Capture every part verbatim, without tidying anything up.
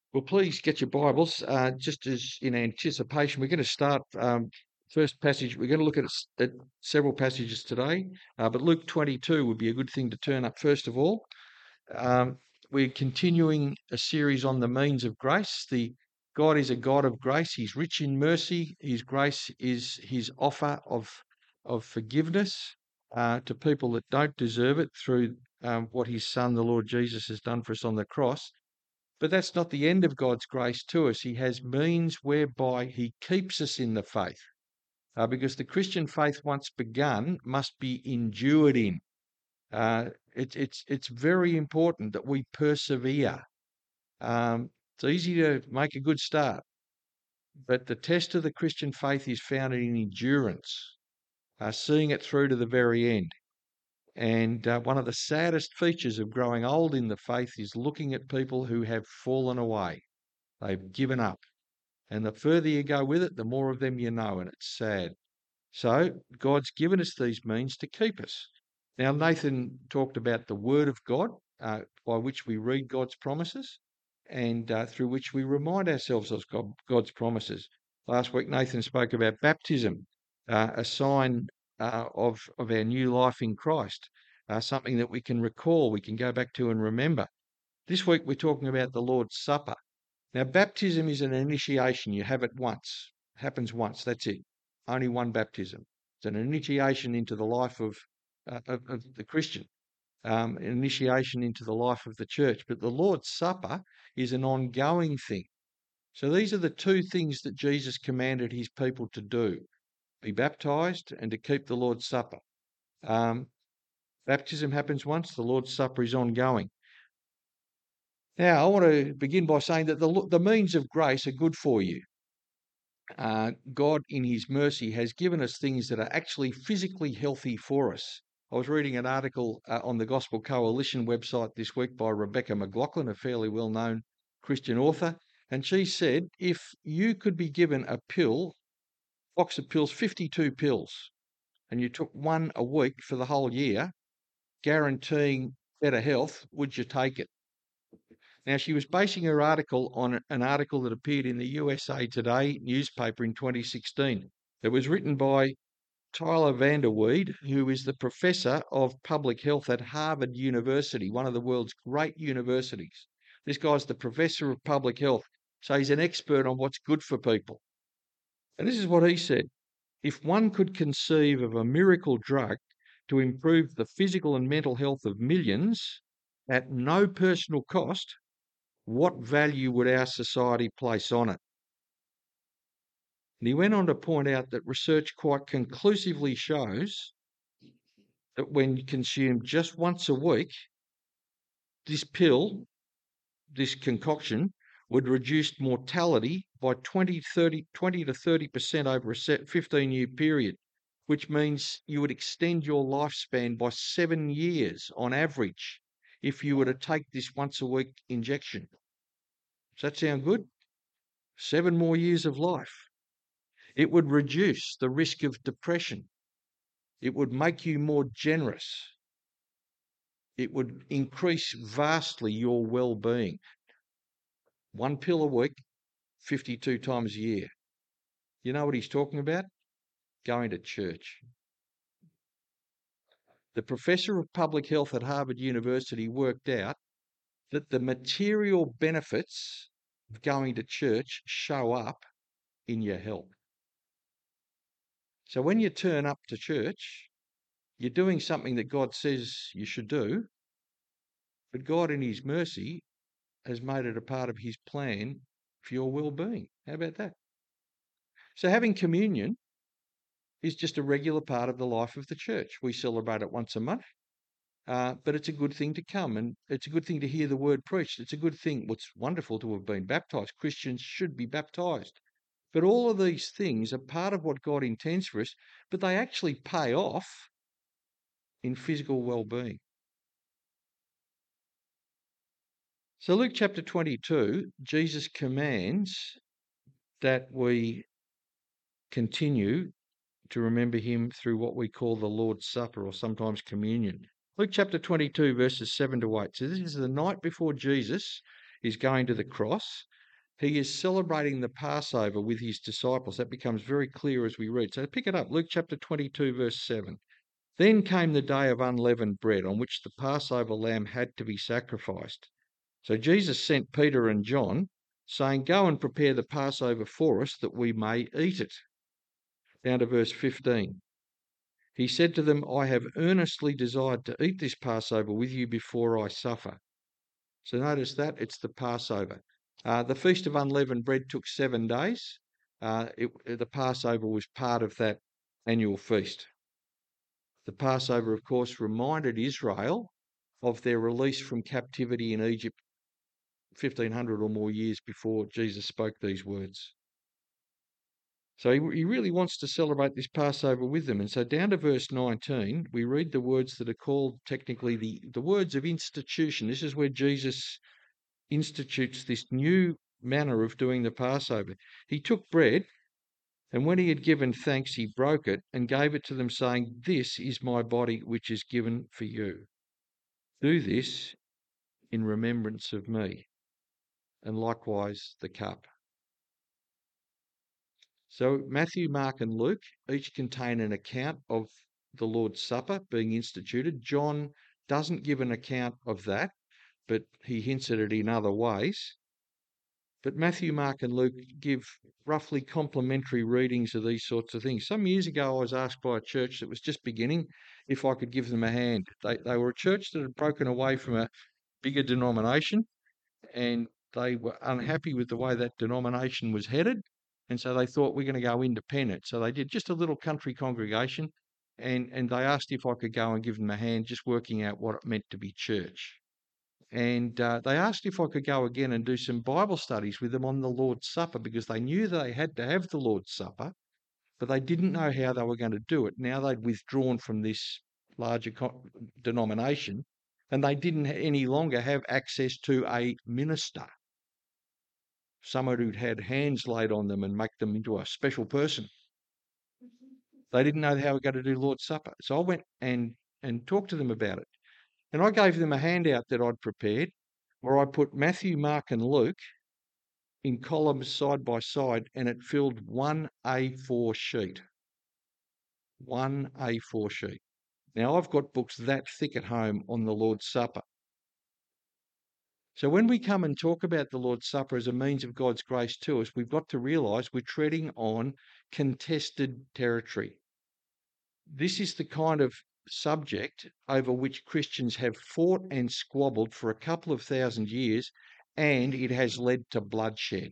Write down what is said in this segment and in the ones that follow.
Well, please get your Bibles. Uh, just as in anticipation, we're going to start um, first passage. We're going to look at, s- at several passages today, uh, but Luke twenty-two would be a good thing to turn up first of all. Um, we're continuing a series on the means of grace. The God is a God of grace. He's rich in mercy. His grace is His offer of of forgiveness uh, to people that don't deserve it through um, what His Son, the Lord Jesus, has done for us on the cross. But that's not the end of God's grace to us. He has means whereby He keeps us in the faith, uh, because the Christian faith, once begun, must be endured in. Uh, it, it's it's very important that we persevere. Um, it's easy to make a good start, but the test of the Christian faith is found in endurance, uh, seeing it through to the very end. And uh, one of the saddest features of growing old in the faith is looking at people who have fallen away. They've given up. And the further you go with it, the more of them you know, and it's sad. So God's given us these means to keep us. Now, Nathan talked about the Word of God, uh, by which we read God's promises and uh, through which we remind ourselves of God, God's promises. Last week, Nathan spoke about baptism, uh, a sign uh, of, of our new life in Christ, uh, something that we can recall, we can go back to and remember. This week, we're talking about the Lord's Supper. Now, baptism is an initiation. You have it once. It happens once. That's it. Only one baptism. It's an initiation into the life of, uh, of, of the Christian, um, an initiation into the life of the church. But the Lord's Supper is an ongoing thing. So these are the two things that Jesus commanded his people to do: be baptized and to keep the Lord's Supper. Um, baptism happens once. The Lord's Supper is ongoing. Now, I want to begin by saying that the, the means of grace are good for you. Uh, God, in His mercy, has given us things that are actually physically healthy for us. I was reading an article uh, on the Gospel Coalition website this week by Rebecca McLaughlin, a fairly well known Christian author. And she said, if you could be given a pill, box of pills, fifty-two pills, and you took one a week for the whole year, guaranteeing better health, would you take it? Now, she was basing her article on an article that appeared in the U S A Today newspaper in twenty sixteen. It was written by Tyler Vanderweed, who is the professor of public health at Harvard University, one of the world's great universities. This guy's the professor of public health, so he's an expert on what's good for people. And this is what he said: if one could conceive of a miracle drug to improve the physical and mental health of millions at no personal cost, what value would our society place on it? And he went on to point out that research quite conclusively shows that when consumed just once a week, this pill, this concoction, would reduce mortality by twenty, thirty, twenty to thirty percent over a fifteen-year period, which means you would extend your lifespan by seven years on average if you were to take this once a week injection. Does that sound good? Seven more years of life. It would reduce the risk of depression. It would make you more generous. It would increase vastly your well-being. One pill a week, fifty-two times a year. You know what he's talking about? Going to church. The professor of public health at Harvard University worked out that the material benefits of going to church show up in your health. So when you turn up to church, you're doing something that God says you should do, but God in His mercy has made it a part of His plan for your well-being. How about that? So having communion is just a regular part of the life of the church. We celebrate it once a month, uh, but it's a good thing to come, and it's a good thing to hear the word preached. It's a good thing. What's wonderful to have been baptized. Christians should be baptized. But all of these things are part of what God intends for us, but they actually pay off in physical well-being. So Luke chapter twenty-two, Jesus commands that we continue to remember him through what we call the Lord's Supper, or sometimes communion. Luke chapter twenty-two, verses seven to eight. So this is the night before Jesus is going to the cross. He is celebrating the Passover with his disciples. That becomes very clear as we read. So pick it up, Luke chapter twenty-two, verse seven. Then came the day of unleavened bread, on which the Passover lamb had to be sacrificed. So Jesus sent Peter and John, saying, "Go and prepare the Passover for us, that we may eat it." Down to verse fifteen. He said to them, "I have earnestly desired to eat this Passover with you before I suffer." So notice that it's the Passover. Uh, the Feast of Unleavened Bread took seven days. Uh, it, the Passover was part of that annual feast. The Passover, of course, reminded Israel of their release from captivity in Egypt fifteen hundred or more years before Jesus spoke these words. So he, he really wants to celebrate this Passover with them. And so down to verse nineteen, we read the words that are called technically the, the words of institution. This is where Jesus institutes this new manner of doing the Passover. He took bread, and when he had given thanks, he broke it and gave it to them, saying, "This is my body, which is given for you. Do this in remembrance of me." And likewise the cup. So Matthew, Mark, and Luke each contain an account of the Lord's Supper being instituted. John doesn't give an account of that, but he hints at it in other ways. But Matthew, Mark, and Luke give roughly complementary readings of these sorts of things. Some years ago, I was asked by a church that was just beginning if I could give them a hand. They, they were a church that had broken away from a bigger denomination, and they were unhappy with the way that denomination was headed. And so they thought, we're going to go independent. So they did just a little country congregation, and, and they asked if I could go and give them a hand just working out what it meant to be church. And uh, they asked if I could go again and do some Bible studies with them on the Lord's Supper, because they knew they had to have the Lord's Supper, but they didn't know how they were going to do it. Now they'd withdrawn from this larger co- denomination, and they didn't any longer have access to a minister, someone who'd had hands laid on them and make them into a special person. They didn't know how they were going to do Lord's Supper. So I went and, and talked to them about it. And I gave them a handout that I'd prepared, where I put Matthew, Mark, and Luke in columns side by side, and it filled one A four sheet. One A four sheet. Now, I've got books that thick at home on the Lord's Supper. So when we come and talk about the Lord's Supper as a means of God's grace to us, we've got to realise we're treading on contested territory. This is the kind of subject over which Christians have fought and squabbled for a couple of thousand years, and it has led to bloodshed.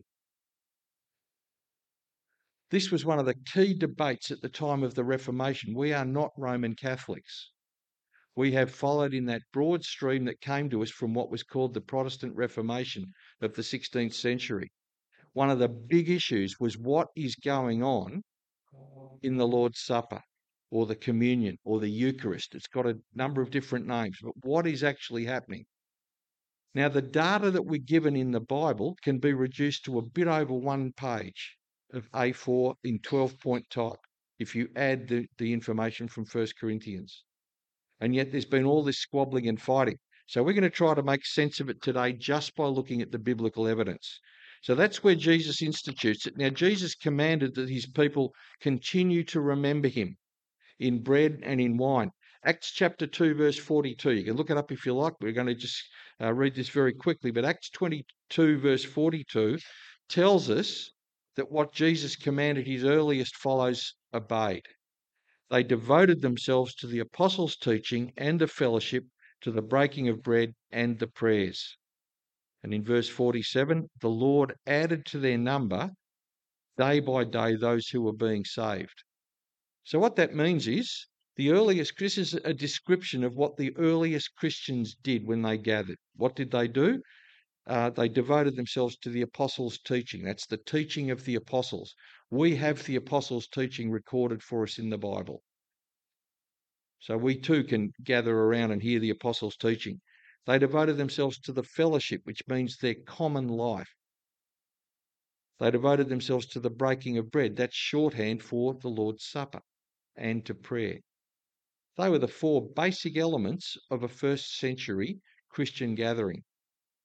This was one of the key debates at the time of the Reformation. We are not Roman Catholics. We have followed in that broad stream that came to us from what was called the Protestant Reformation of the sixteenth century. One of the big issues was what is going on in the Lord's Supper, or the communion, or the Eucharist. It's got a number of different names, but what is actually happening? Now, the data that we're given in the Bible can be reduced to a bit over one page of A four in twelve-point type if you add the, the information from First Corinthians. And yet there's been all this squabbling and fighting. So we're going to try to make sense of it today just by looking at the biblical evidence. So that's where Jesus institutes it. Now, Jesus commanded that his people continue to remember him in bread and in wine. Acts chapter two, verse forty-two. You can look it up if you like. We're going to just uh, read this very quickly. But Acts twenty-two, verse forty-two tells us that what Jesus commanded his earliest followers obeyed. They devoted themselves to the apostles' teaching and the fellowship, to the breaking of bread and the prayers. And in verse forty-seven, the Lord added to their number day by day those who were being saved. So what that means is the earliest, this is a description of what the earliest Christians did when they gathered. What did they do? Uh, they devoted themselves to the apostles' teaching. That's the teaching of the apostles. We have the apostles' teaching recorded for us in the Bible. So we too can gather around and hear the apostles' teaching. They devoted themselves to the fellowship, which means their common life. They devoted themselves to the breaking of bread. That's shorthand for the Lord's Supper, and to prayer. They were the four basic elements of a first century Christian gathering.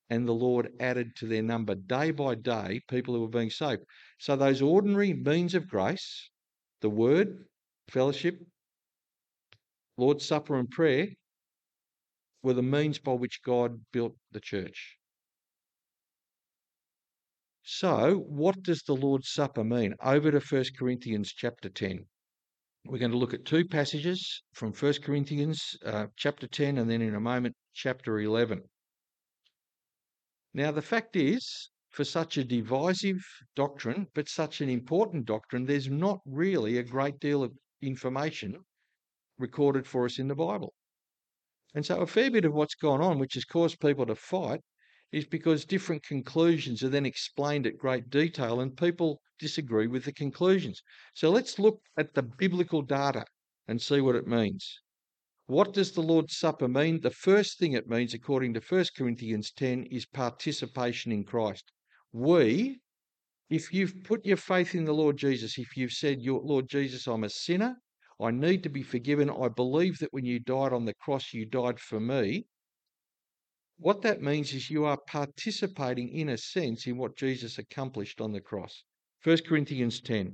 and the Lord added to their number day by day people who were being saved. So those ordinary means of grace, the word, fellowship, Lord's Supper and prayer, were the means by which God built the church. So what does the Lord's Supper mean? Over to First Corinthians chapter ten. We're going to look at two passages from First Corinthians uh, chapter ten, and then in a moment, chapter eleven. Now, the fact is, for such a divisive doctrine, but such an important doctrine, there's not really a great deal of information recorded for us in the Bible. And so a fair bit of what's gone on, which has caused people to fight, is because different conclusions are then explained at great detail and people disagree with the conclusions. So let's look at the biblical data and see what it means. What does the Lord's Supper mean? The first thing it means, according to First Corinthians ten, is participation in Christ. We, if you've put your faith in the Lord Jesus, if you've said, Lord Jesus, I'm a sinner, I need to be forgiven, I believe that when you died on the cross, you died for me. What that means is you are participating, in a sense, in what Jesus accomplished on the cross. First Corinthians ten.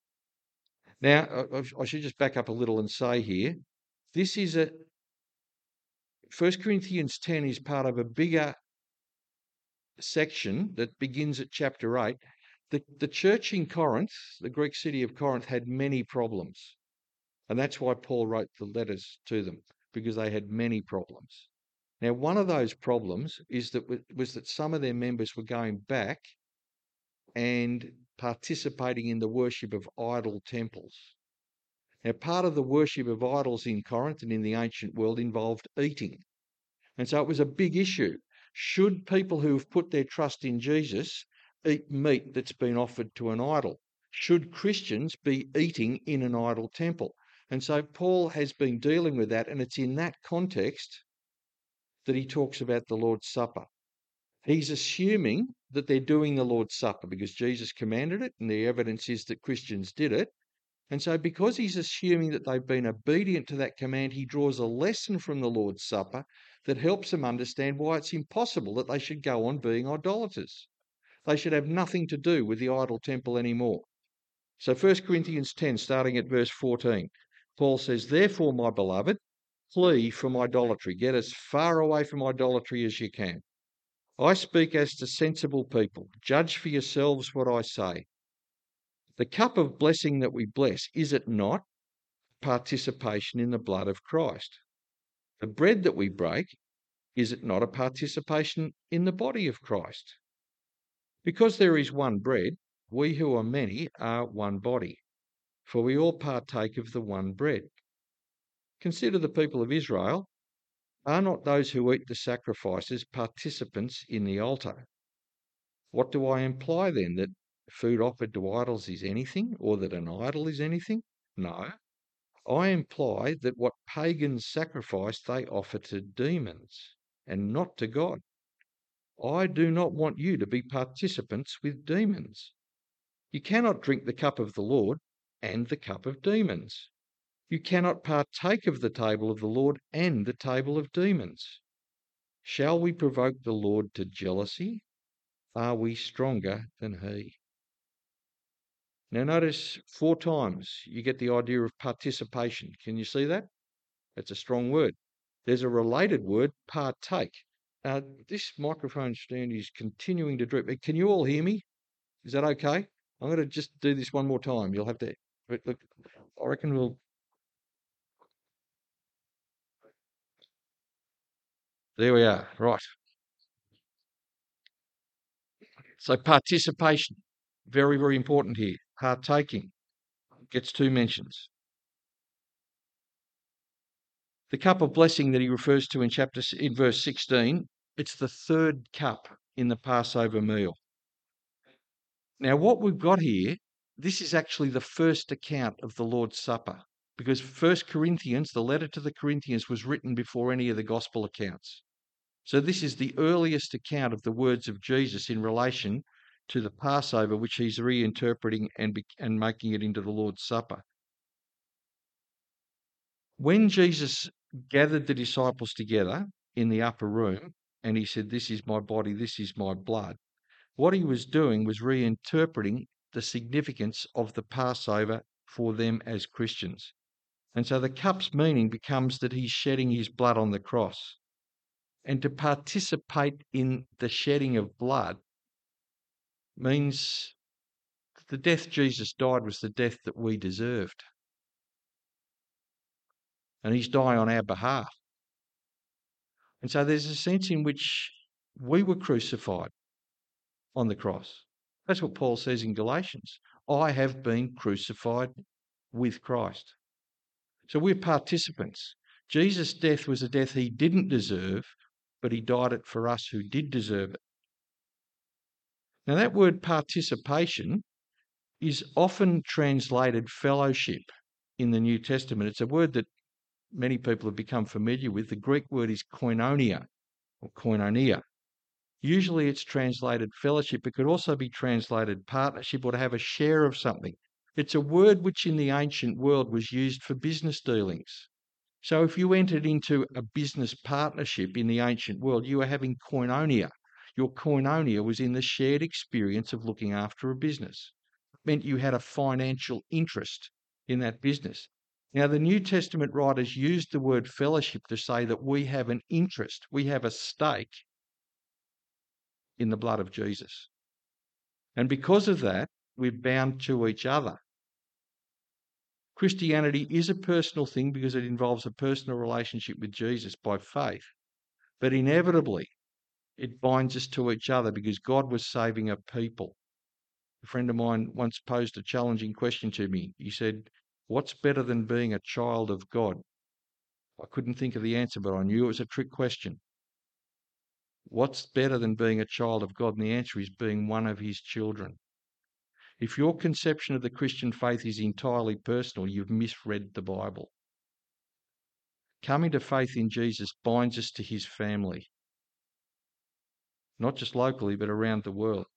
Now, I should just back up a little and say here, this is a, First Corinthians ten is part of a bigger section that begins at chapter eight. The, the church in Corinth, the Greek city of Corinth, had many problems. And that's why Paul wrote the letters to them, because they had many problems. Now, one of those problems is that was that some of their members were going back and participating in the worship of idol temples. Now, part of the worship of idols in Corinth and in the ancient world involved eating. And so it was a big issue. Should people who have put their trust in Jesus eat meat that's been offered to an idol? Should Christians be eating in an idol temple? And so Paul has been dealing with that, and it's in that context that he talks about the Lord's Supper. He's assuming that they're doing the Lord's Supper because Jesus commanded it, and the evidence is that Christians did it. And so because he's assuming that they've been obedient to that command, he draws a lesson from the Lord's Supper that helps them understand why it's impossible that they should go on being idolaters. They should have nothing to do with the idol temple anymore. So First Corinthians ten, starting at verse fourteen, Paul says, "Therefore, my beloved, flee from idolatry. Get as far away from idolatry as you can. I speak as to sensible people. Judge for yourselves what I say. The cup of blessing that we bless, is it not participation in the blood of Christ? The bread that we break, is it not a participation in the body of Christ? Because there is one bread, we who are many are one body, for we all partake of the one bread. Consider the people of Israel. Are not those who eat the sacrifices participants in the altar? What do I imply then? That food offered to idols is anything, or that an idol is anything? No. I imply that what pagans sacrifice they offer to demons and not to God. I do not want you to be participants with demons. You cannot drink the cup of the Lord and the cup of demons. You cannot partake of the table of the Lord and the table of demons. Shall we provoke the Lord to jealousy? Are we stronger than he?" Now notice four times you get the idea of participation. Can you see that? That's a strong word. There's a related word, partake. Uh, this microphone stand is continuing to drip. Can you all hear me? Is that okay? I'm going to just do this one more time. You'll have to, but look, I reckon we'll, there we are, right. So participation, very, very important here. Partaking gets two mentions. The cup of blessing that he refers to in chapter in verse sixteen, it's the third cup in the Passover meal. Now, what we've got here, this is actually the first account of the Lord's Supper, because First Corinthians, the letter to the Corinthians, was written before any of the gospel accounts. So this is the earliest account of the words of Jesus in relation to the Passover, which he's reinterpreting and, be, and making it into the Lord's Supper. When Jesus gathered the disciples together in the upper room and he said, "This is my body, this is my blood," what he was doing was reinterpreting the significance of the Passover for them as Christians. And so the cup's meaning becomes that he's shedding his blood on the cross. And to participate in the shedding of blood means the death Jesus died was the death that we deserved. And he's dying on our behalf. And so there's a sense in which we were crucified on the cross. That's what Paul says in Galatians. I have been crucified with Christ. So we're participants. Jesus' death was a death he didn't deserve, but he died it for us who did deserve it. Now that word participation is often translated fellowship in the New Testament. It's a word that many people have become familiar with. The Greek word is koinonia or koinonia. Usually it's translated fellowship. It could also be translated partnership or to have a share of something. It's a word which in the ancient world was used for business dealings. So if you entered into a business partnership in the ancient world, you were having koinonia. Your koinonia was in the shared experience of looking after a business. It meant you had a financial interest in that business. Now, the New Testament writers used the word fellowship to say that we have an interest, we have a stake in the blood of Jesus. And because of that, we're bound to each other. Christianity is a personal thing because it involves a personal relationship with Jesus by faith. But inevitably, it binds us to each other because God was saving a people. A friend of mine once posed a challenging question to me. He said, "What's better than being a child of God?" I couldn't think of the answer, but I knew it was a trick question. What's better than being a child of God? And the answer is being one of his children. If your conception of the Christian faith is entirely personal, you've misread the Bible. Coming to faith in Jesus binds us to his family, not just locally, but around the world.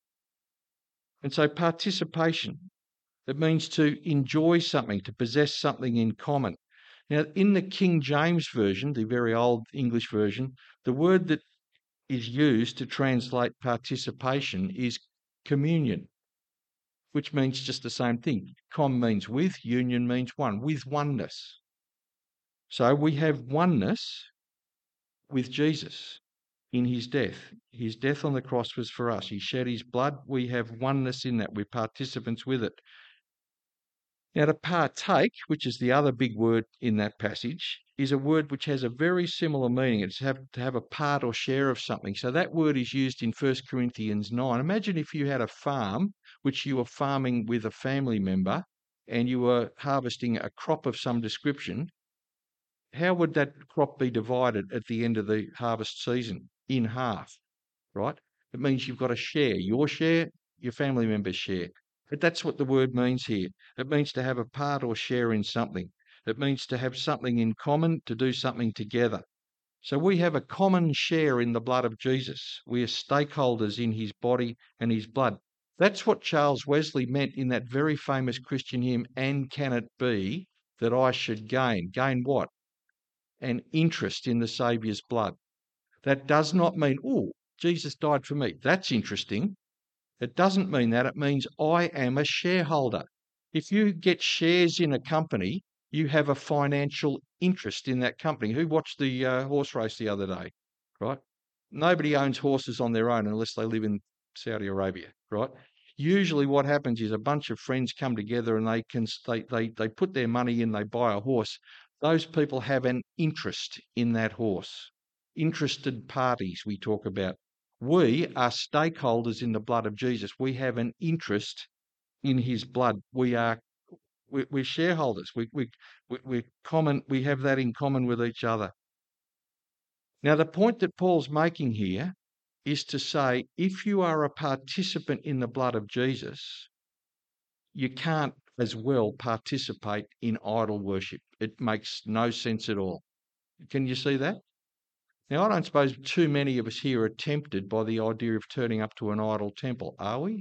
And so participation, it means to enjoy something, to possess something in common. Now, in the King James Version, the very old English version, the word that is used to translate participation is communion, which means just the same thing. Com means with, union means one, with oneness. So we have oneness with Jesus in his death. His death on the cross was for us. He shed his blood. We have oneness in that. We're participants with it. Now, to partake, which is the other big word in that passage, is a word which has a very similar meaning. It's have, to have a part or share of something. So that word is used in First Corinthians nine. Imagine if you had a farm which you were farming with a family member and you were harvesting a crop of some description. How would that crop be divided at the end of the harvest season? In half, right? It means you've got a share, your share, your family member's share. But that's what the word means here. It means to have a part or share in something. It means to have something in common, to do something together. So we have a common share in the blood of Jesus. We are stakeholders in his body and his blood. That's what Charles Wesley meant in that very famous Christian hymn, "And can it be that I should gain?" Gain what? An interest in the Saviour's blood. That does not mean, "Oh, Jesus died for me. That's interesting." It doesn't mean that. It means I am a shareholder. If you get shares in a company, you have a financial interest in that company. Who watched the uh, horse race the other day, right? Nobody owns horses on their own unless they live in Saudi Arabia, right? Usually what happens is a bunch of friends come together and they can they, they, they put their money in, they buy a horse. Those people have an interest in that horse. Interested parties we talk about. We are stakeholders in the blood of Jesus. We have an interest in his blood. We are we're, we're shareholders. We we we we're common. We have that in common with each other. Now, the point that Paul's making here is to say, if you are a participant in the blood of Jesus, you can't as well participate in idol worship. It makes no sense at all. Can you see that? Now, I don't suppose too many of us here are tempted by the idea of turning up to an idol temple, are we?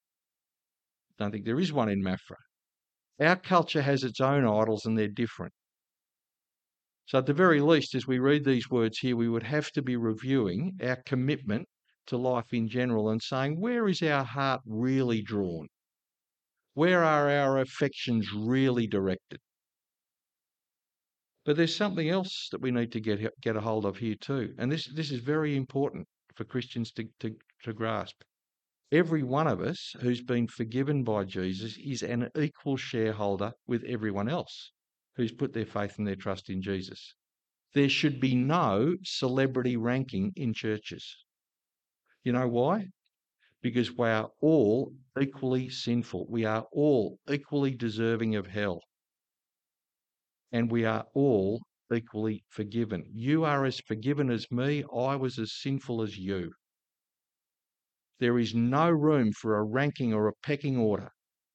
Don't think there is one in Mafra. Our culture has its own idols and they're different. So at the very least, as we read these words here, we would have to be reviewing our commitment to life in general and saying, where is our heart really drawn? Where are our affections really directed? But there's something else that we need to get get a hold of here too. And this, this is very important for Christians to, to, to grasp. Every one of us who's been forgiven by Jesus is an equal shareholder with everyone else who's put their faith and their trust in Jesus. There should be no celebrity ranking in churches. You know why? Because we are all equally sinful. We are all equally deserving of hell. And we are all equally forgiven. You are as forgiven as me. I was as sinful as you. There is no room for a ranking or a pecking order.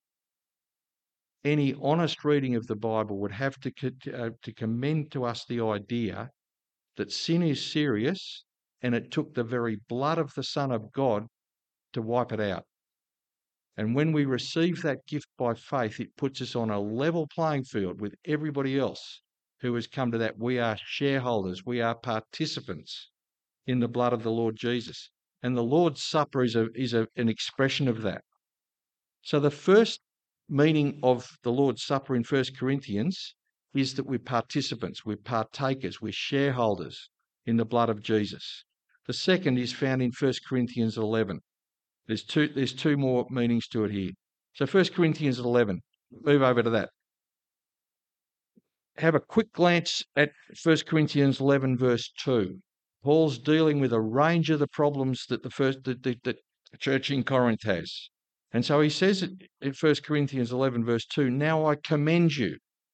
Any honest reading of the Bible would have to, uh, to commend to us the idea that sin is serious and it took the very blood of the Son of God to wipe it out. And when we receive that gift by faith, it puts us on a level playing field with everybody else who has come to that. We are shareholders, we are participants in the blood of the Lord Jesus. And the Lord's Supper is, a, is a, an expression of that. So the first meaning of the Lord's Supper in First Corinthians is that we're participants, we're partakers, we're shareholders in the blood of Jesus. The second is found in First Corinthians eleven. There's two, there's two more meanings to it here. So First Corinthians eleven, move over to that. Have a quick glance at First Corinthians eleven, verse two. Paul's dealing with a range of the problems that the first that the, the church in Corinth has. And so he says in First Corinthians eleven, verse two, now I commend you.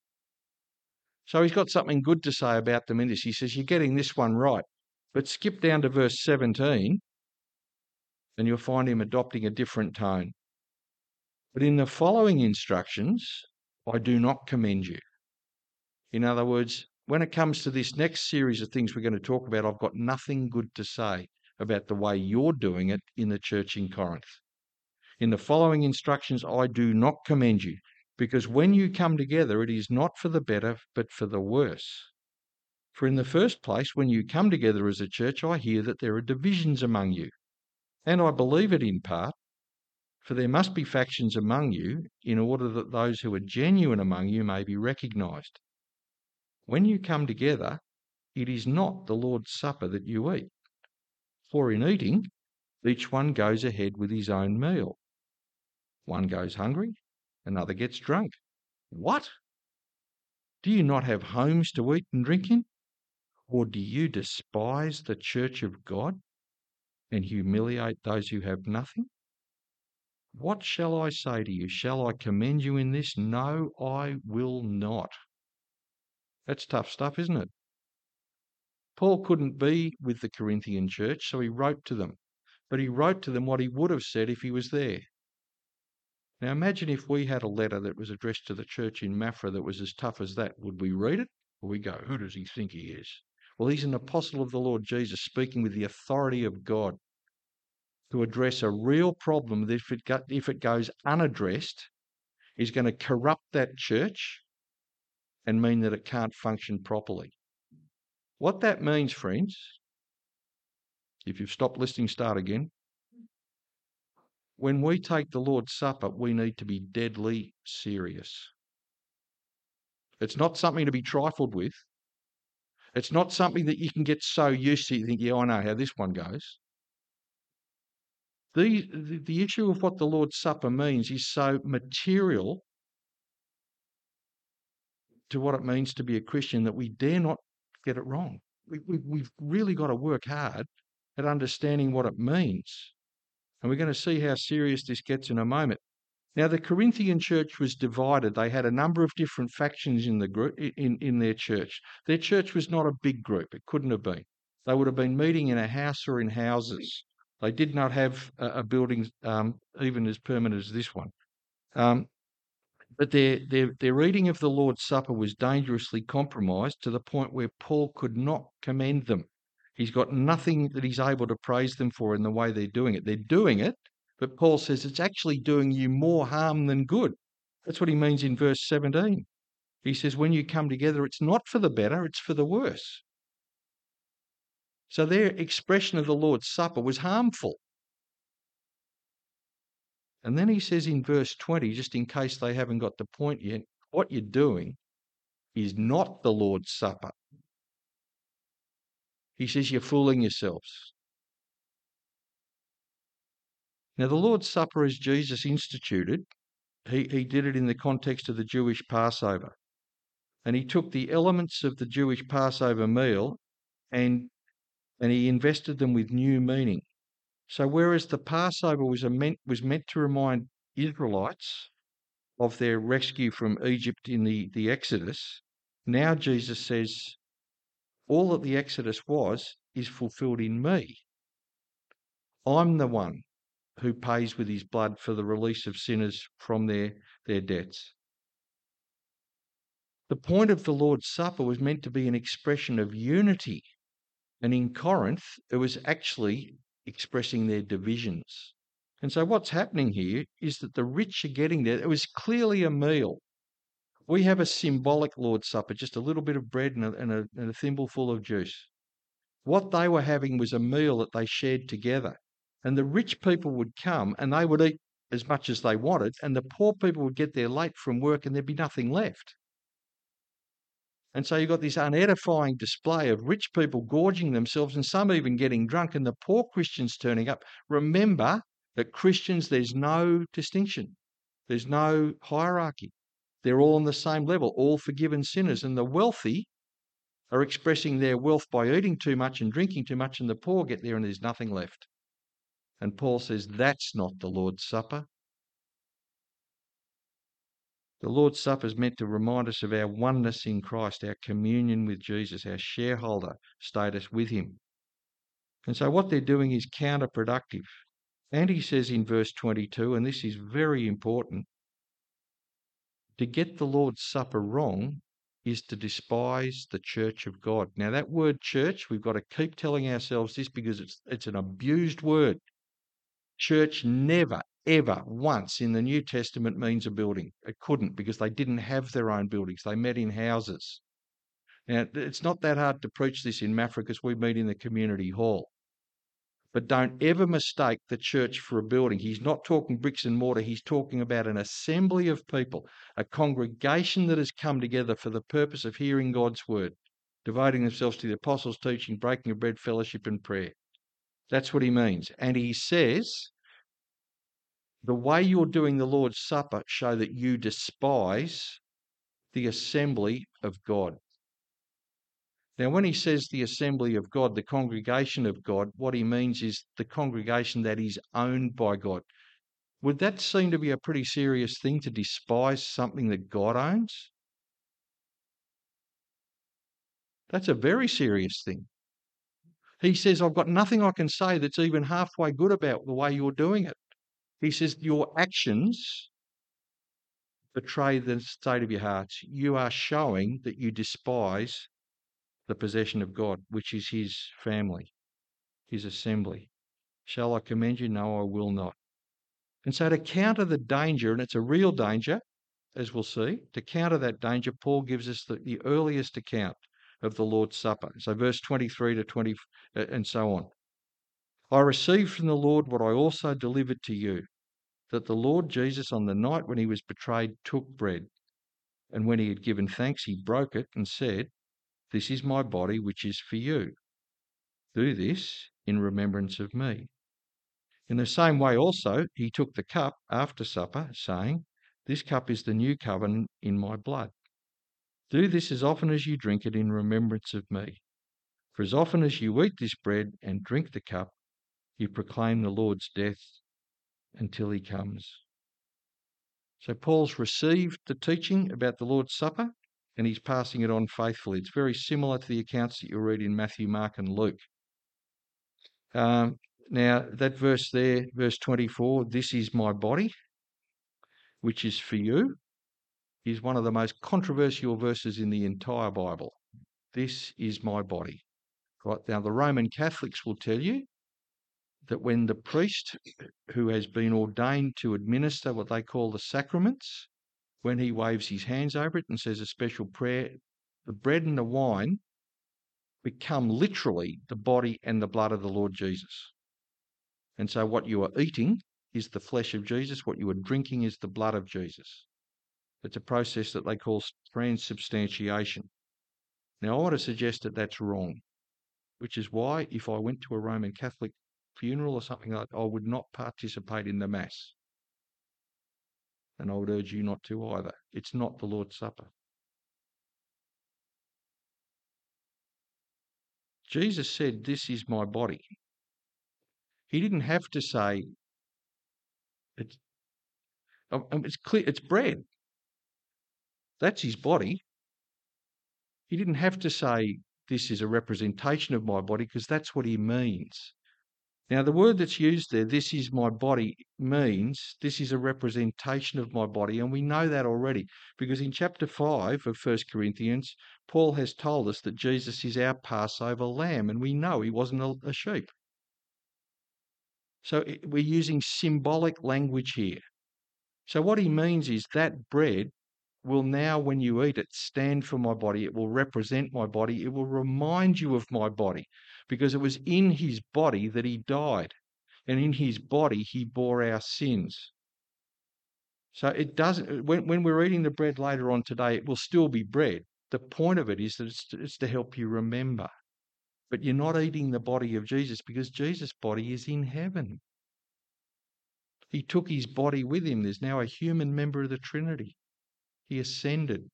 So he's got something good to say about them in this. He says, you're getting this one right. But skip down to verse seventeen, and you'll find him adopting a different tone. But in the following instructions, I do not commend you. In other words, when it comes to this next series of things we're going to talk about, I've got nothing good to say about the way you're doing it in the church in Corinth. In the following instructions, I do not commend you, because when you come together, it is not for the better, but for the worse. For in the first place, when you come together as a church, I hear that there are divisions among you. And I believe it in part, for there must be factions among you, in order that those who are genuine among you may be recognized. When you come together, it is not the Lord's Supper that you eat. For in eating, each one goes ahead with his own meal. One goes hungry, another gets drunk. What? Do you not have homes to eat and drink in? Or do you despise the church of God and humiliate those who have nothing? What shall I say to you? Shall I commend you in this? No, I will not. That's tough stuff, isn't it? Paul couldn't be with the Corinthian church, so he wrote to them. But he wrote to them what he would have said if he was there. Now imagine if we had a letter that was addressed to the church in Maffra that was as tough as that. Would we read it? Or we go, who does he think he is? Well, he's an apostle of the Lord Jesus, speaking with the authority of God to address a real problem that if it, got, if it goes unaddressed, is going to corrupt that church and mean that it can't function properly. What that means, friends, if you've stopped listening, start again. When we take the Lord's Supper, we need to be deadly serious. It's not something to be trifled with. It's not something that you can get so used to, you think, yeah, I know how this one goes. The, the, the issue of what the Lord's Supper means is so material to what it means to be a Christian that we dare not get it wrong. We, we, we've really got to work hard at understanding what it means. And we're going to see how serious this gets in a moment. Now, the Corinthian church was divided. They had a number of different factions in the group in, in their church. Their church was not a big group. It couldn't have been. They would have been meeting in a house or in houses. They did not have a, a building um, even as permanent as this one. Um, but their, their, their reading of the Lord's Supper was dangerously compromised to the point where Paul could not commend them. He's got nothing that he's able to praise them for in the way they're doing it. They're doing it, but Paul says it's actually doing you more harm than good. That's what he means in verse seventeen. He says, when you come together, it's not for the better, it's for the worse. So their expression of the Lord's Supper was harmful. And then he says in verse twenty, just in case they haven't got the point yet, what you're doing is not the Lord's Supper. He says you're fooling yourselves. Now, the Lord's Supper, as Jesus instituted, he, he did it in the context of the Jewish Passover. And he took the elements of the Jewish Passover meal and, and he invested them with new meaning. So whereas the Passover was, a meant, was meant to remind Israelites of their rescue from Egypt in the, the Exodus, now Jesus says, all that the Exodus was is fulfilled in me. I'm the one who pays with his blood for the release of sinners from their, their debts. The point of the Lord's Supper was meant to be an expression of unity. And in Corinth, it was actually expressing their divisions. And so what's happening here is that the rich are getting there. It was clearly a meal. We have a symbolic Lord's Supper, just a little bit of bread and a, and a, and a thimbleful of juice. What they were having was a meal that they shared together. And the rich people would come and they would eat as much as they wanted, and the poor people would get there late from work and there'd be nothing left. And so you've got this unedifying display of rich people gorging themselves and some even getting drunk and the poor Christians turning up. Remember that Christians, there's no distinction. There's no hierarchy. They're all on the same level, all forgiven sinners. And the wealthy are expressing their wealth by eating too much and drinking too much, and the poor get there and there's nothing left. And Paul says that's not the Lord's Supper. The Lord's Supper is meant to remind us of our oneness in Christ, our communion with Jesus, our shareholder status with him. And so what they're doing is counterproductive. And he says in verse twenty-two, and this is very important, to get the Lord's Supper wrong is to despise the church of God. Now that word church, we've got to keep telling ourselves this because it's, it's an abused word. Church never, ever once in the New Testament means a building. It couldn't because they didn't have their own buildings. They met in houses. Now, it's not that hard to preach this in Mafra because we meet in the community hall. But don't ever mistake the church for a building. He's not talking bricks and mortar. He's talking about an assembly of people, a congregation that has come together for the purpose of hearing God's word, devoting themselves to the apostles' teaching, breaking of bread, fellowship and prayer. That's what he means. And he says, the way you're doing the Lord's Supper show that you despise the assembly of God. Now, when he says the assembly of God, the congregation of God, what he means is the congregation that is owned by God. Would that seem to be a pretty serious thing, to despise something that God owns? That's a very serious thing. He says, I've got nothing I can say that's even halfway good about the way you're doing it. He says, your actions betray the state of your hearts. You are showing that you despise the possession of God, which is his family, his assembly. Shall I commend you? No, I will not. And so to counter the danger, and it's a real danger, as we'll see, to counter that danger, Paul gives us the, the earliest account of the Lord's Supper. So verse twenty-three to twenty uh, and so on. I received from the Lord what I also delivered to you, that the Lord Jesus on the night when he was betrayed took bread, and when he had given thanks, he broke it and said, this is my body, which is for you. Do this in remembrance of me. In the same way also, he took the cup after supper, saying, this cup is the new covenant in my blood. Do this as often as you drink it in remembrance of me. For as often as you eat this bread and drink the cup, you proclaim the Lord's death until he comes. So Paul's received the teaching about the Lord's Supper, and he's passing it on faithfully. It's very similar to the accounts that you read in Matthew, Mark, and Luke. Um, now, that verse there, verse twenty-four, this is my body, which is for you, is one of the most controversial verses in the entire Bible. This is my body. Right now, the Roman Catholics will tell you that when the priest who has been ordained to administer what they call the sacraments, when he waves his hands over it and says a special prayer, the bread and the wine become literally the body and the blood of the Lord Jesus. And so what you are eating is the flesh of Jesus. What you are drinking is the blood of Jesus. It's a process that they call transubstantiation. Now, I want to suggest that that's wrong, which is why if I went to a Roman Catholic funeral or something like that, I would not participate in the Mass. And I would urge you not to either. It's not the Lord's Supper. Jesus said, "This is my body." He didn't have to say, it's, it's clear, it's bread. That's his body. He didn't have to say, "This is a representation of my body," because that's what he means. Now, the word that's used there, "this is my body," means this is a representation of my body, and we know that already, because in chapter five of First Corinthians, Paul has told us that Jesus is our Passover lamb, and we know he wasn't a, a sheep. So we're using symbolic language here. So what he means is that bread will now, when you eat it, stand for my body. It will represent my body. It will remind you of my body, because it was in his body that he died, and in his body he bore our sins. So it doesn't, when, when we're eating the bread later on today, it will still be bread. The point of it is that it's to, it's to help you remember. But you're not eating the body of Jesus, because Jesus' body is in heaven. He took his body with him. There's now a human member of the Trinity. He ascended.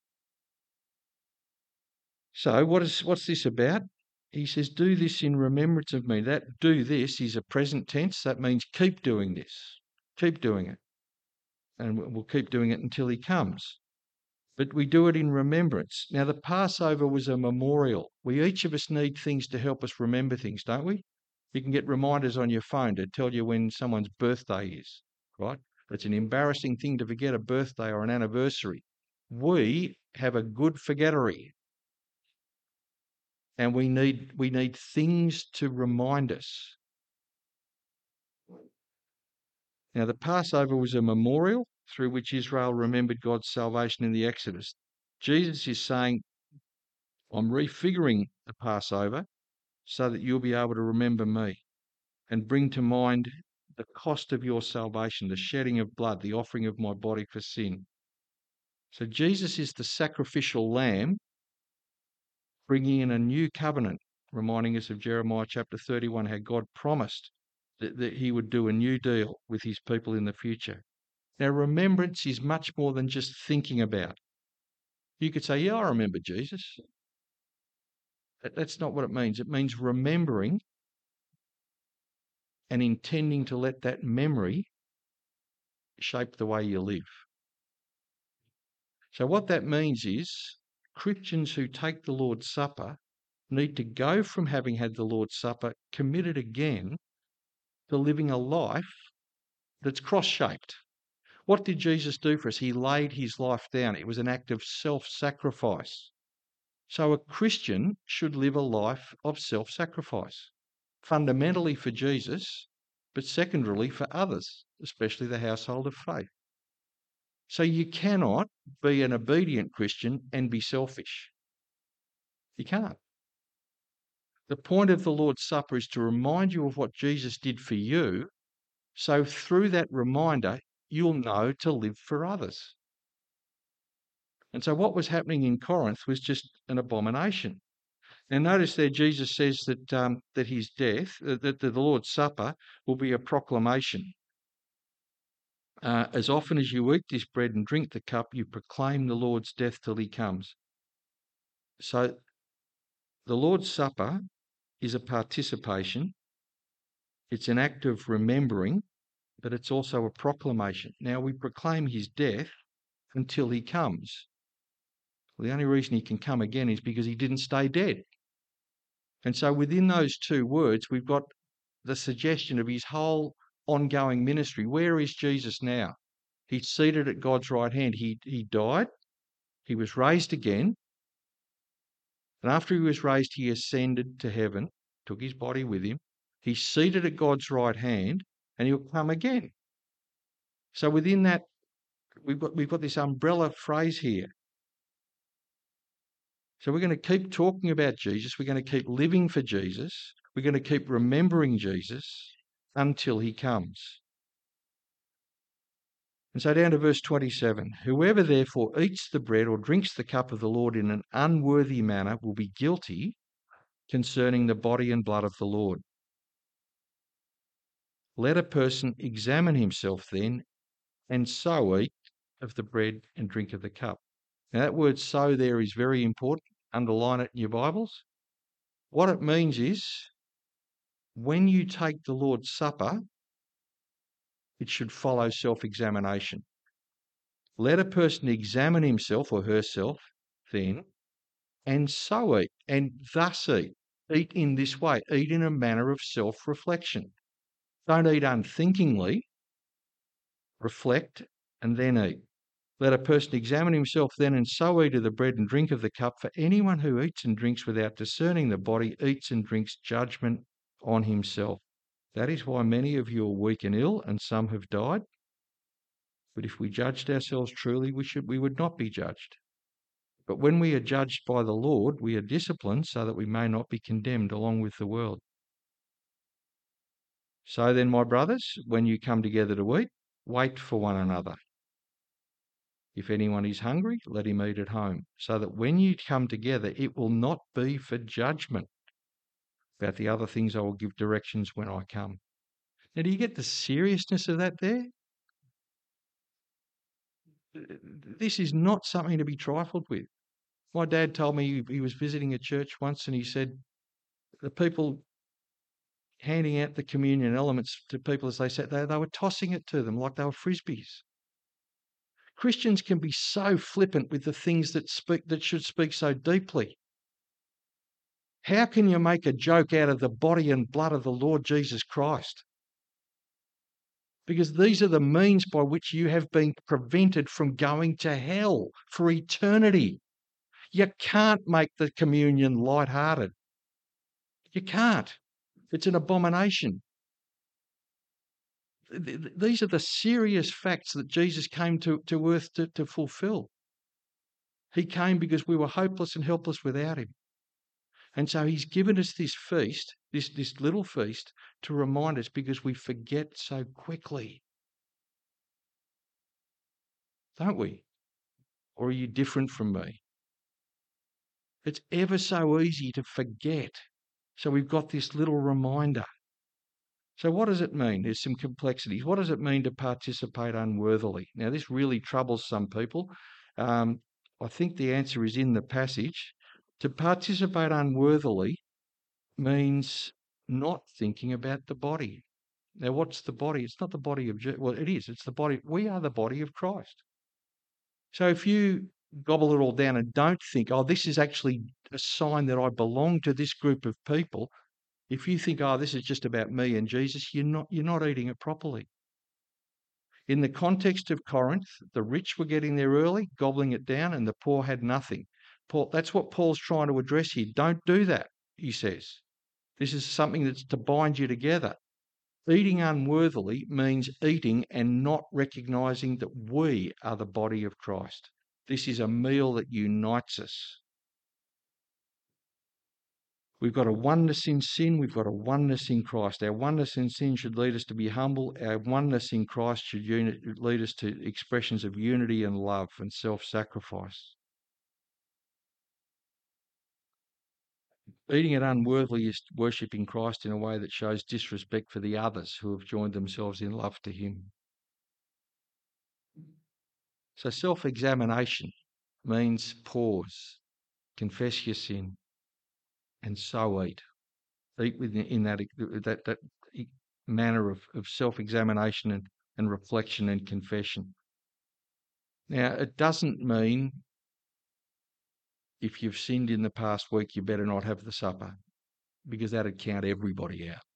So what is what's this about? He says, "Do this in remembrance of me." That "do this" is a present tense. That means keep doing this. Keep doing it. And we'll keep doing it until he comes. But we do it in remembrance. Now, the Passover was a memorial. We each of us need things to help us remember things, don't we? You can get reminders on your phone to tell you when someone's birthday is, right? It's an embarrassing thing to forget a birthday or an anniversary. We have a good forgettery. And we need we need things to remind us. Now, the Passover was a memorial through which Israel remembered God's salvation in the Exodus. Jesus is saying, "I'm refiguring the Passover so that you'll be able to remember me and bring to mind the cost of your salvation, the shedding of blood, the offering of my body for sin." So Jesus is the sacrificial lamb, bringing in a new covenant, reminding us of Jeremiah chapter thirty-one, how God promised that, that he would do a new deal with his people in the future. Now, remembrance is much more than just thinking about. You could say, "Yeah, I remember Jesus." That's not what it means. It means remembering and intending to let that memory shape the way you live. So what that means is Christians who take the Lord's Supper need to go from having had the Lord's Supper committed again to living a life that's cross-shaped. What did Jesus do for us? He laid his life down. It was an act of self-sacrifice. So a Christian should live a life of self-sacrifice, fundamentally for Jesus, but secondarily for others, especially the household of faith. So you cannot be an obedient Christian and be selfish. You can't. The point of the Lord's Supper is to remind you of what Jesus did for you, so through that reminder, you'll know to live for others. And so what was happening in Corinth was just an abomination. Now notice there Jesus says that um, that his death, uh, that the Lord's Supper will be a proclamation. Uh, as often as you eat this bread and drink the cup, you proclaim the Lord's death till he comes. So the Lord's Supper is a participation. It's an act of remembering, but it's also a proclamation. Now we proclaim his death until he comes. Well, the only reason he can come again is because he didn't stay dead. And so within those two words, we've got the suggestion of his whole ongoing ministry. Where is Jesus now? He's seated at God's right hand. He, he died. He was raised again. And after he was raised, he ascended to heaven, took his body with him. He's seated at God's right hand, and he'll come again. So within that We've got, we've got this umbrella phrase here. So we're going to keep talking about Jesus. We're going to keep living for Jesus. We're going to keep remembering Jesus until he comes. And so down to verse twenty-seven, whoever therefore eats the bread or drinks the cup of the Lord in an unworthy manner will be guilty concerning the body and blood of the Lord. Let a person examine himself then, and so eat of the bread and drink of the cup. Now that word so there is very important. Underline it in your Bibles. What it means is when you take the Lord's Supper, it should follow self-examination. Let a person examine himself or herself then, and so eat, and thus eat. Eat in this way. Eat in a manner of self-reflection. Don't eat unthinkingly. Reflect and then eat. Let a person examine himself then, and so eat of the bread and drink of the cup. For anyone who eats and drinks without discerning the body eats and drinks judgment on himself. That is why many of you are weak and ill, and some have died. But if we judged ourselves truly, we should we would not be judged. But when we are judged by the Lord, we are disciplined so that we may not be condemned along with the world. So then, my brothers, when you come together to eat, wait for one another. If anyone is hungry, let him eat at home, so that when you come together, it will not be for judgment. About the other things I will give directions when I come. Now, do you get the seriousness of that there? This is not something to be trifled with. My dad told me he was visiting a church once and he said the people handing out the communion elements to people as they sat there, they were tossing it to them like they were frisbees. Christians can be so flippant with the things that speak that should speak so deeply. How can you make a joke out of the body and blood of the Lord Jesus Christ? Because these are the means by which you have been prevented from going to hell for eternity. You can't make the communion light-hearted. You can't. It's an abomination. These are the serious facts that Jesus came to, to earth to, to fulfill. He came because we were hopeless and helpless without him. And so he's given us this feast, this, this little feast, to remind us because we forget so quickly. Don't we? Or are you different from me? It's ever so easy to forget. So we've got this little reminder. So what does it mean? There's some complexities. What does it mean to participate unworthily? Now, this really troubles some people. Um, I think the answer is in the passage. To participate unworthily means not thinking about the body. Now, what's the body? It's not the body of Jesus. Well, it is. It's the body. We are the body of Christ. So if you gobble it all down and don't think, oh, this is actually a sign that I belong to this group of people, if you think, oh, this is just about me and Jesus, you're not, you're not eating it properly. In the context of Corinth, the rich were getting there early, gobbling it down, and the poor had nothing. Paul, that's what Paul's trying to address here. Don't do that, he says. This is something that's to bind you together. Eating unworthily means eating and not recognising that we are the body of Christ. This is a meal that unites us. We've got a oneness in sin. We've got a oneness in Christ. Our oneness in sin should lead us to be humble. Our oneness in Christ should uni- lead us to expressions of unity and love and self-sacrifice. Eating it unworthily is worshipping Christ in a way that shows disrespect for the others who have joined themselves in love to him. So self-examination means pause, confess your sin, and so eat. Eat within in that that that manner of, of self-examination and, and reflection and confession. Now, it doesn't mean if you've sinned in the past week, you better not have the supper, because that'd count everybody out.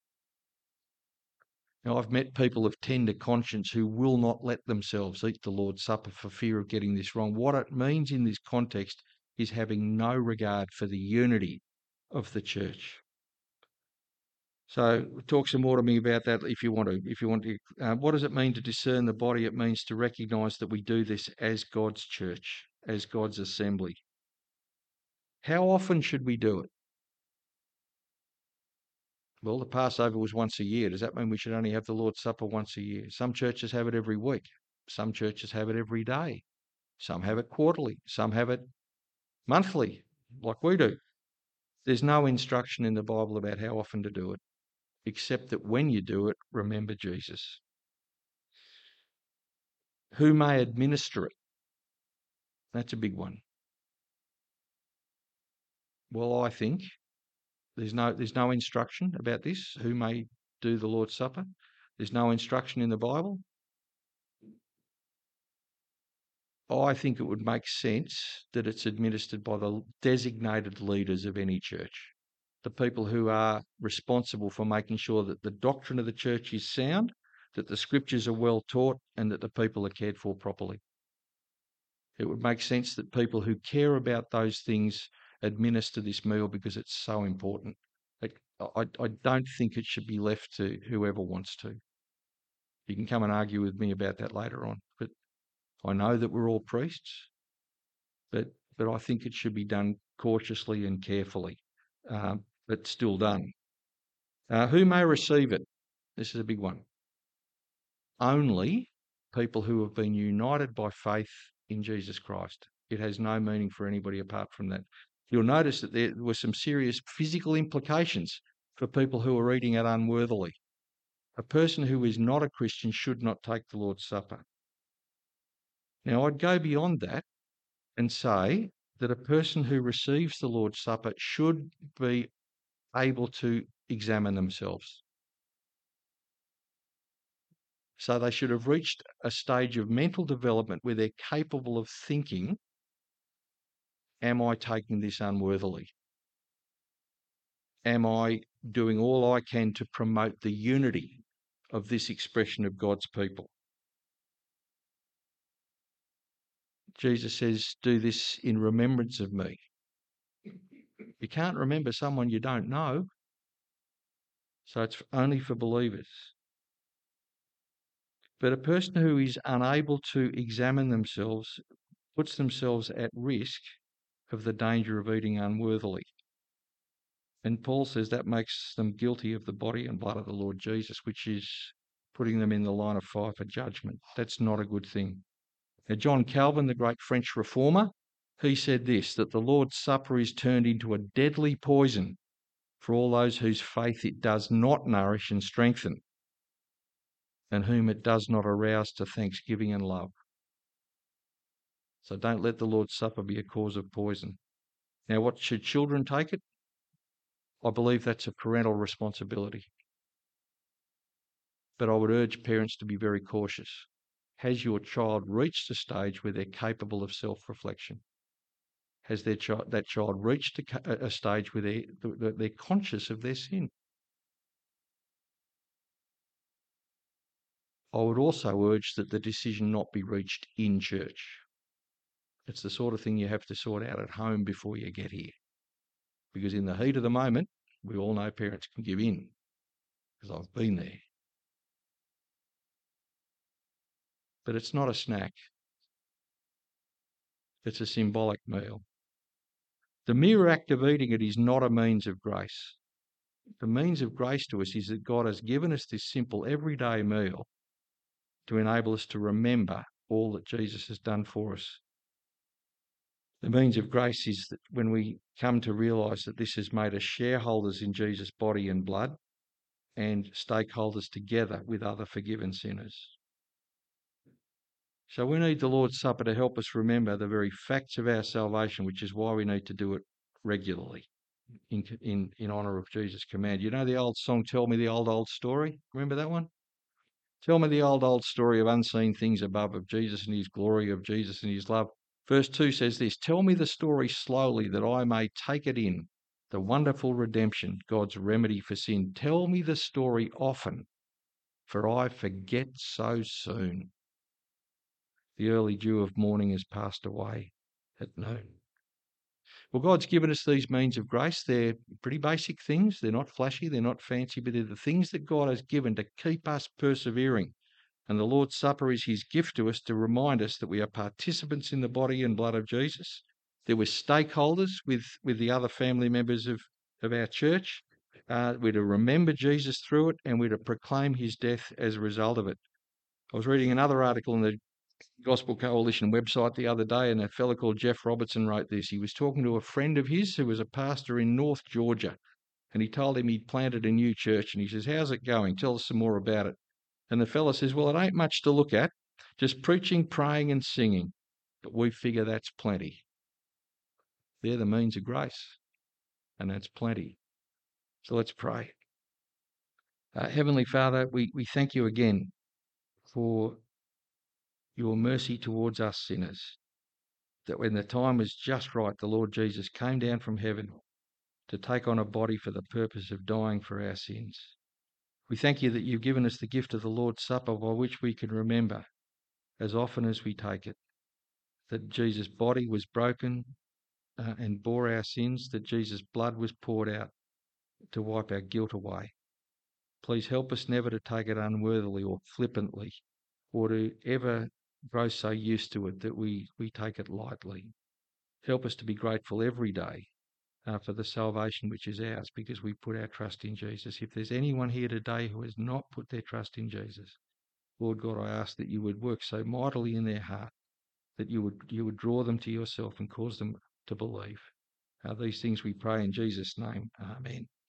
Now, I've met people of tender conscience who will not let themselves eat the Lord's Supper for fear of getting this wrong. What it means in this context is having no regard for the unity of the church. So talk some more to me about that if you want to. If you want to, uh, what does it mean to discern the body? It means to recognise that we do this as God's church, as God's assembly. How often should we do it? Well, the Passover was once a year. Does that mean we should only have the Lord's Supper once a year? Some churches have it every week. Some churches have it every day. Some have it quarterly. Some have it monthly, like we do. There's no instruction in the Bible about how often to do it, except that when you do it, remember Jesus. Who may administer it? That's a big one. Well, I think there's no there's no instruction about this. Who may do the Lord's Supper? There's no instruction in the Bible. I think it would make sense that it's administered by the designated leaders of any church, the people who are responsible for making sure that the doctrine of the church is sound, that the scriptures are well taught, and that the people are cared for properly. It would make sense that people who care about those things administer this meal because it's so important. Like, I, I don't think it should be left to whoever wants to. You can come and argue with me about that later on, but I know that we're all priests, but but I think it should be done cautiously and carefully, um, but still done. Uh, who may receive it? This is a big one. Only people who have been united by faith in Jesus Christ. It has no meaning for anybody apart from that. You'll notice that there were some serious physical implications for people who are eating it unworthily. A person who is not a Christian should not take the Lord's Supper. Now, I'd go beyond that and say that a person who receives the Lord's Supper should be able to examine themselves. So they should have reached a stage of mental development where they're capable of thinking, am I taking this unworthily? Am I doing all I can to promote the unity of this expression of God's people? Jesus says, do this in remembrance of me. You can't remember someone you don't know, so it's only for believers. But a person who is unable to examine themselves puts themselves at risk of the danger of eating unworthily. And Paul says that makes them guilty of the body and blood of the Lord Jesus, which is putting them in the line of fire for judgment. That's not a good thing. Now, John Calvin, the great French reformer, he said this, that the Lord's Supper is turned into a deadly poison for all those whose faith it does not nourish and strengthen, and whom it does not arouse to thanksgiving and love. So don't let the Lord's Supper be a cause of poison. Now, what should children take it? I believe that's a parental responsibility. But I would urge parents to be very cautious. Has your child reached a stage where they're capable of self-reflection? Has their child, that child reached a, a stage where they, they're conscious of their sin? I would also urge that the decision not be reached in church. It's the sort of thing you have to sort out at home before you get here. Because in the heat of the moment, we all know parents can give in, because I've been there. But it's not a snack. It's a symbolic meal. The mere act of eating it is not a means of grace. The means of grace to us is that God has given us this simple everyday meal to enable us to remember all that Jesus has done for us. The means of grace is that when we come to realise that this has made us shareholders in Jesus' body and blood and stakeholders together with other forgiven sinners. So we need the Lord's Supper to help us remember the very facts of our salvation, which is why we need to do it regularly in in, in honour of Jesus' command. You know the old song, Tell Me the Old, Old Story? Remember that one? Tell me the old, old story of unseen things above, of Jesus and his glory, of Jesus and his love. Verse two says this, tell me the story slowly that I may take it in, the wonderful redemption, God's remedy for sin. Tell me the story often, for I forget so soon. The early dew of morning has passed away at noon. Well, God's given us these means of grace. They're pretty basic things. They're not flashy. They're not fancy, but they're the things that God has given to keep us persevering. And the Lord's Supper is his gift to us to remind us that we are participants in the body and blood of Jesus, that we're stakeholders with, with the other family members of, of our church. Uh, we're to remember Jesus through it, and we're to proclaim his death as a result of it. I was reading another article in the Gospel Coalition website the other day, and a fellow called Jeff Robertson wrote this. He was talking to a friend of his who was a pastor in North Georgia, and he told him he'd planted a new church, and he says, "How's it going? Tell us some more about it." And the fella says, "Well, it ain't much to look at, just preaching, praying and singing. But we figure that's plenty." They're the means of grace, and that's plenty. So let's pray. Uh, Heavenly Father, we, we thank you again for your mercy towards us sinners, that when the time was just right, the Lord Jesus came down from heaven to take on a body for the purpose of dying for our sins. We thank you that you've given us the gift of the Lord's Supper, by which we can remember, as often as we take it, that Jesus' body was broken uh, and bore our sins, that Jesus' blood was poured out to wipe our guilt away. Please help us never to take it unworthily or flippantly, or to ever grow so used to it that we, we take it lightly. Help us to be grateful every day uh, for the salvation which is ours, because we put our trust in Jesus. If there's anyone here today who has not put their trust in Jesus, Lord God, I ask that you would work so mightily in their heart, that you would you would draw them to yourself and cause them to believe. Uh, these things we pray in Jesus' name. Amen.